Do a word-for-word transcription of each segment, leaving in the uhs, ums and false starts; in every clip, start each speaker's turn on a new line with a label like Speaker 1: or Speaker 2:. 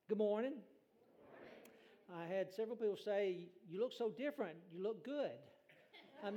Speaker 1: Good morning. I had several people say, "You look so different. You look good." I'm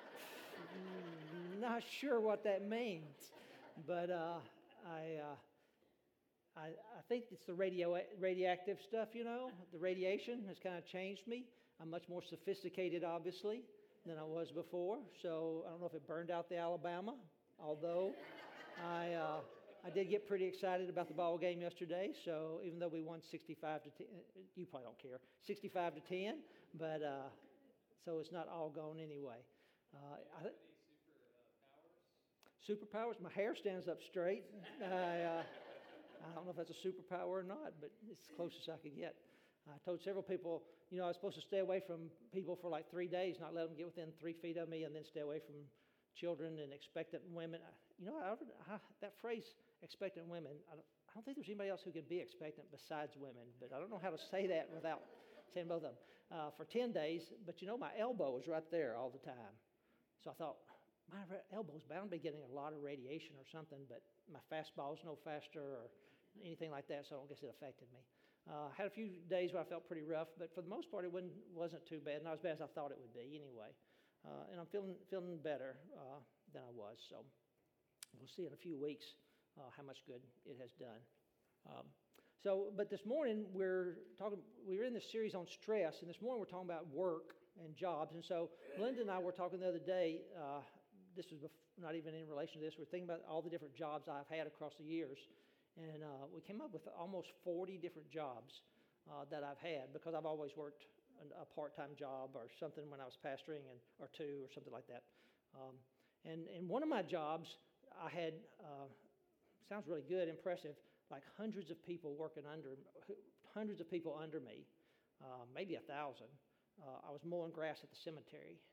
Speaker 1: not sure what that means, but uh, I, uh, I I think it's the radio radioactive stuff. You know, the radiation has kind of changed me. I'm much more sophisticated, obviously, than I was before. So I don't know if it burned out the Alabama, although I. Uh, I did get pretty excited about the ball game yesterday, so even though we won sixty-five to ten, you probably don't care, sixty-five to ten, but uh, so it's not all gone anyway. Uh, I, superpowers? My hair stands up straight. I, uh, I don't know if that's a superpower or not, but it's the closest I could get. I told several people, you know, I was supposed to stay away from people for like three days, not let them get within three feet of me, and then stay away from children and expectant women. You know, I, I, that phrase, expectant women, I don't, I don't think there's anybody else who can be expectant besides women, but I don't know how to say that without saying both of them. Uh, for ten days, but you know, my elbow was right there all the time. So I thought, my elbow's bound to be getting a lot of radiation or something, but my fastball's no faster or anything like that, so I don't guess it affected me. Uh, I had a few days where I felt pretty rough, but for the most part, it wasn't, wasn't too bad, not as bad as I thought it would be anyway. Uh, and I'm feeling feeling better uh, than I was. So we'll see in a few weeks uh, how much good it has done. Um, so, but this morning we're talking. We were in this series on stress, and this morning we're talking about work and jobs. And so Linda and I were talking the other day. Uh, this was bef- not even in relation to this. We're thinking about all the different jobs I've had across the years, and uh, we came up with almost forty different jobs uh, that I've had because I've always worked a part-time job or something when I was pastoring, and or two or something like that. Um, and and one of my jobs, I had uh, sounds really good, impressive, like hundreds of people working under, hundreds of people under me, uh, maybe a thousand. Uh, I was mowing grass at the cemetery,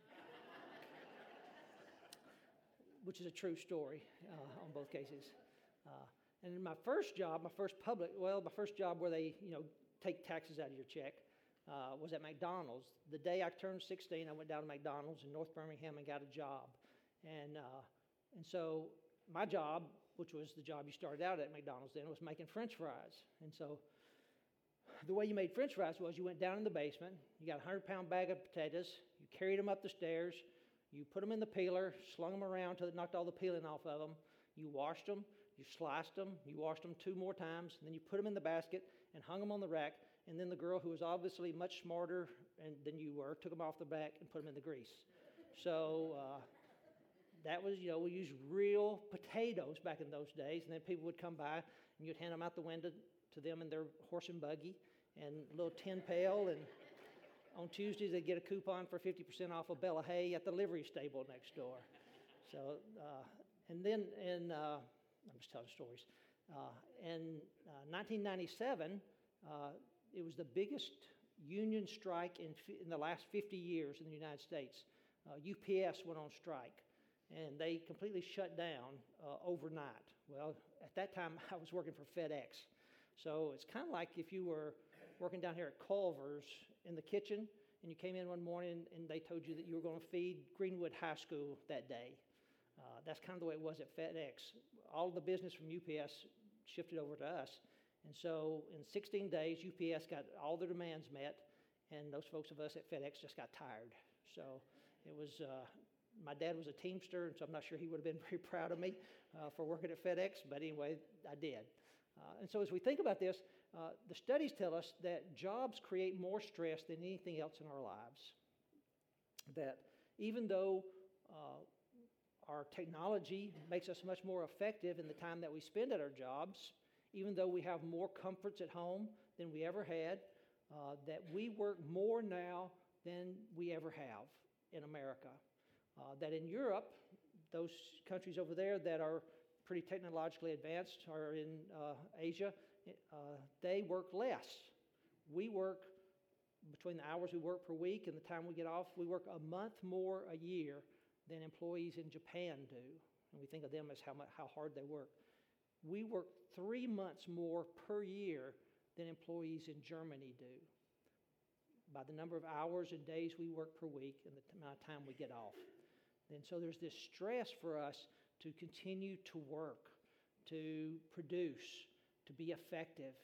Speaker 1: which is a true story uh, on both cases. Uh, and in my first job, my first public, well, my first job where they, you know, take taxes out of your check. Uh, was at McDonald's. The day I turned sixteen, I went down to McDonald's in North Birmingham and got a job. And uh, and so my job, which was the job you started out at McDonald's then, was making French fries. And so the way you made French fries was you went down in the basement, you got a hundred-pound bag of potatoes, you carried them up the stairs, you put them in the peeler, slung them around till it knocked all the peeling off of them, you washed them, you sliced them, you washed them two more times, and then you put them in the basket and hung them on the rack. And then the girl, who was obviously much smarter and, than you were, took them off the back and put them in the grease. So uh, that was, you know, we used real potatoes back in those days. And then people would come by and you'd hand them out the window to them in their horse and buggy and a little tin pail. And on Tuesdays, they'd get a coupon for fifty percent off a bale of hay at the livery stable next door. So, uh, and then in, uh, I'm just telling stories. Uh, in uh, nineteen ninety-seven, uh, it was the biggest union strike in, in the last fifty years in the United States. Uh, U P S went on strike, and they completely shut down uh, overnight. Well, at that time, I was working for FedEx. So it's kind of like if you were working down here at Culver's in the kitchen, and you came in one morning and they told you that you were going to feed Greenwood High School that day. Uh, that's kind of the way it was at FedEx. All of the business from U P S shifted over to us. And so in sixteen days, U P S got all their demands met, and those folks of us at FedEx just got tired. So it was, uh, my dad was a Teamster, and so I'm not sure he would have been very proud of me uh, for working at FedEx, but anyway, I did. Uh, and so as we think about this, uh, the studies tell us that jobs create more stress than anything else in our lives. That even though uh, our technology makes us much more effective in the time that we spend at our jobs, even though we have more comforts at home than we ever had, uh, that we work more now than we ever have in America. Uh, that in Europe, those countries over there that are pretty technologically advanced, or in uh, Asia, uh, they work less. We work, between the hours we work per week and the time we get off, we work a month more a year than employees in Japan do. And we think of them as how much, how hard they work. We work three months more per year than employees in Germany do, by the number of hours and days we work per week and the amount of time we get off. And so there's this stress for us to continue to work, to produce, to be effective.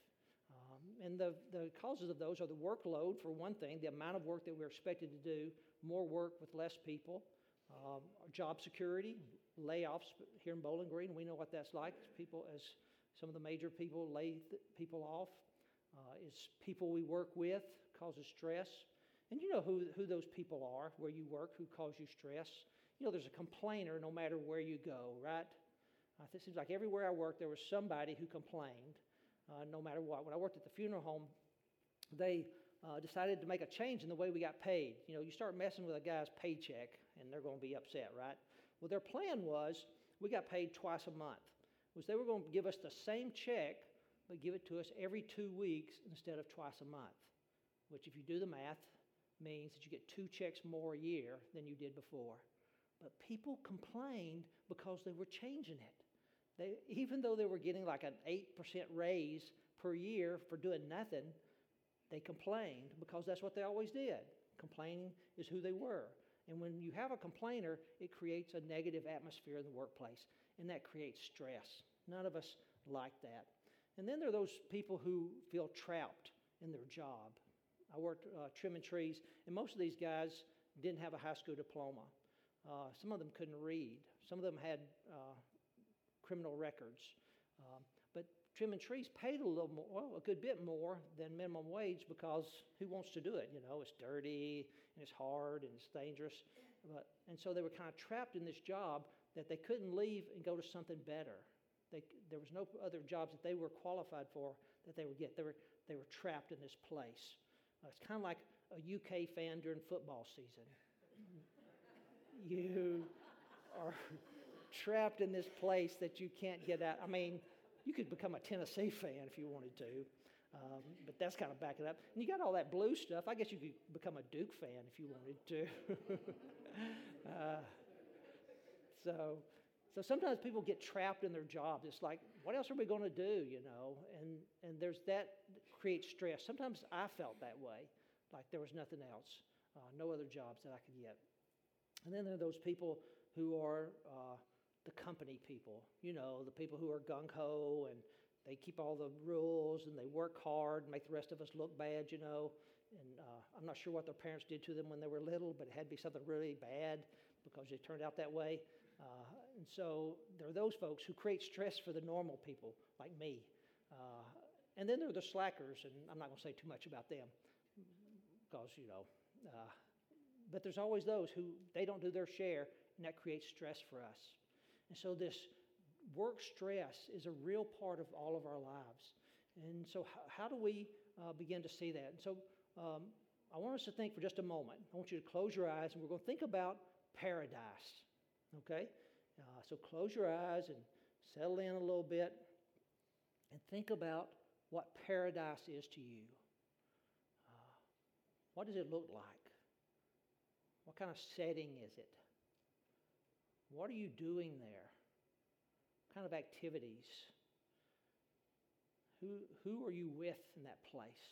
Speaker 1: Um, and the, the causes of those are the workload, for one thing, the amount of work that we're expected to do, more work with less people, um, job security, layoffs here in Bowling Green. We know what that's like. People, as some of the major people lay th- people off. Uh, it's people we work with, causes stress. And you know who, who those people are where you work who cause you stress. You know, there's a complainer no matter where you go, right? Uh, it seems like everywhere I worked there was somebody who complained, uh, no matter what. When I worked at the funeral home, they uh, decided to make a change in the way we got paid. You know, you start messing with a guy's paycheck and they're going to be upset, right? Well, their plan was we got paid twice a month. Was they were going to give us the same check, but give it to us every two weeks instead of twice a month, which if you do the math, means that you get two checks more a year than you did before. But people complained because they were changing it. They, even though they were getting like an eight percent raise per year for doing nothing, they complained because that's what they always did. Complaining is who they were. And when you have a complainer, it creates a negative atmosphere in the workplace, and that creates stress. None of us like that. And then there are those people who feel trapped in their job. I worked uh, trimming trees, and most of these guys didn't have a high school diploma. Uh, some of them couldn't read. Some of them had uh, criminal records. Um, but trimming trees paid a little more, well, a good bit more than minimum wage because who wants to do it? You know, it's dirty and it's hard and it's dangerous. But, and so they were kind of trapped in this job that they couldn't leave and go to something better. They, there was no other jobs that they were qualified for that they would get. They were, they were trapped in this place. Uh, it's kind of like a U K fan during football season. You are trapped in this place that you can't get out. I mean, you could become a Tennessee fan if you wanted to, um, but that's kind of backing up. And you got all that blue stuff. I guess you could become a Duke fan if you wanted to. uh, so, so sometimes people get trapped in their jobs. It's like, what else are we going to do, you know? And and there's that creates stress. Sometimes I felt that way, like there was nothing else, uh, no other jobs that I could get. And then there are those people who are uh, the company people, you know, the people who are gung-ho and they keep all the rules and they work hard and make the rest of us look bad, you know. And uh, I'm not sure what their parents did to them when they were little, but it had to be something really bad because they turned out that way. Uh, and so there are those folks who create stress for the normal people like me. Uh, and then there are the slackers, and I'm not going to say too much about them because, you know, uh, but there's always those who they don't do their share, and that creates stress for us. And so this work stress is a real part of all of our lives. And so how, how do we uh, begin to see that? And so um, I want us to think for just a moment. I want you to close your eyes, and we're going to think about paradise, okay? Uh, so close your eyes and settle in a little bit and think about what paradise is to you. Uh, what does it look like? What kind of setting is it? What are you doing there? What kind of activities? Who, who are you with in that place?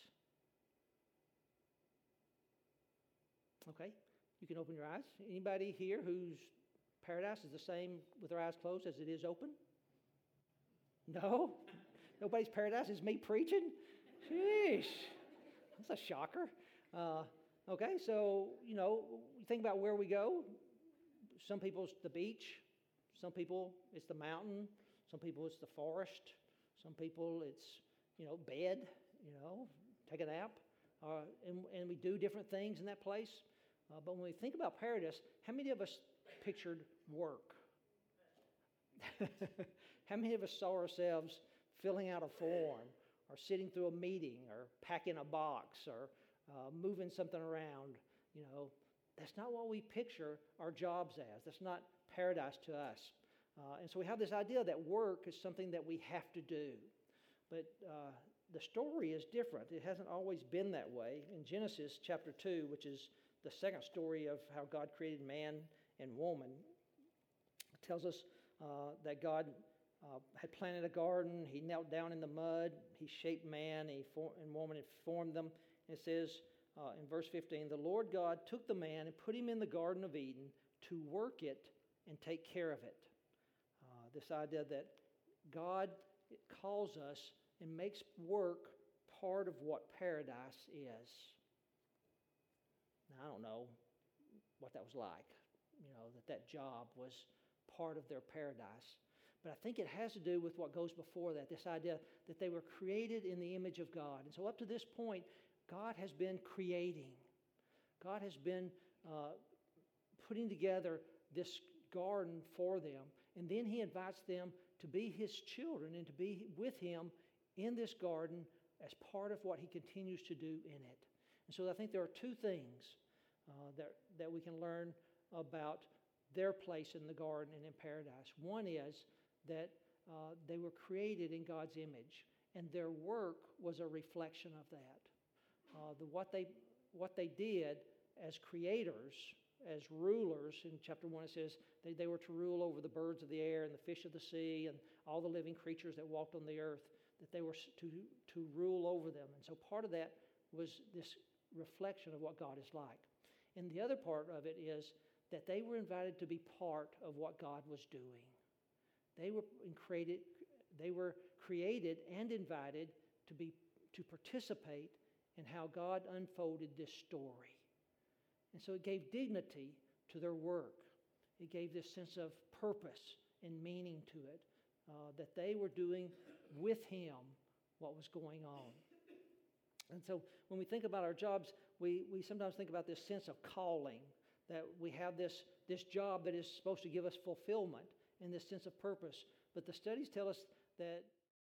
Speaker 1: Okay, you can open your eyes. Anybody here whose paradise is the same with their eyes closed as it is open? No? Nobody's paradise is me preaching? Sheesh, that's a shocker. Uh, okay, so, you know, think about where we go. Some people it's the beach. Some people it's the mountain. Some people it's the forest. Some people it's, you know, bed, you know, take a nap. Uh, and, and we do different things in that place. Uh, but when we think about paradise, how many of us pictured work? How many of us saw ourselves filling out a form or sitting through a meeting or packing a box or uh, moving something around? You know, that's not what we picture our jobs as. That's not paradise to us. Uh, and so we have this idea that work is something that we have to do. But uh, the story is different. It hasn't always been that way. In Genesis chapter two, which is the second story of how God created man and woman, it tells us uh, that God uh, had planted a garden. He knelt down in the mud. He shaped man and, he for- and woman and formed them. And it says uh, in verse fifteen, the Lord God took the man and put him in the Garden of Eden to work it and take care of it. Uh, this idea that God calls us and makes work part of what paradise is. Now, I don't know what that was like, you know, that that job was part of their paradise. But I think it has to do with what goes before that, this idea that they were created in the image of God. And so up to this point, God has been creating. God has been uh, putting together this garden for them. And then He invites them to be His children and to be with Him in this garden as part of what He continues to do in it. And so I think there are two things uh, that, that we can learn about their place in the garden and in paradise. One is that uh, they were created in God's image, and their work was a reflection of that. Uh, the, what they what they did as creators, as rulers, in chapter one it says they, they were to rule over the birds of the air and the fish of the sea and all the living creatures that walked on the earth, that they were to, to rule over them. And so part of that was this reflection of what God is like. And the other part of it is that they were invited to be part of what God was doing. They were created, they were created and invited to be to participate in how God unfolded this story. And so it gave dignity to their work. It gave this sense of purpose and meaning to it, uh, that they were doing with Him what was going on. And so when we think about our jobs, we, we sometimes think about this sense of calling, that we have this, this job that is supposed to give us fulfillment and this sense of purpose. But the studies tell us that